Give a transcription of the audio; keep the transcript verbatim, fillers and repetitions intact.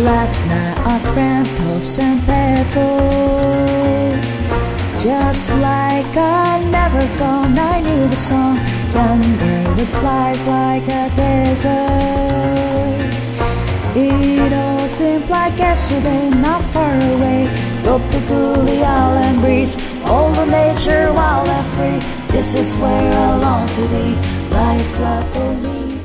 Last night I dreamt of Saint Pedro, just like I never gone. I knew the song. Yonder it flies like a desert. It all seemed like yesterday, not far away. Tropical, the island breeze, all the nature wild and free. This is where I long to be. Lies like a leaf.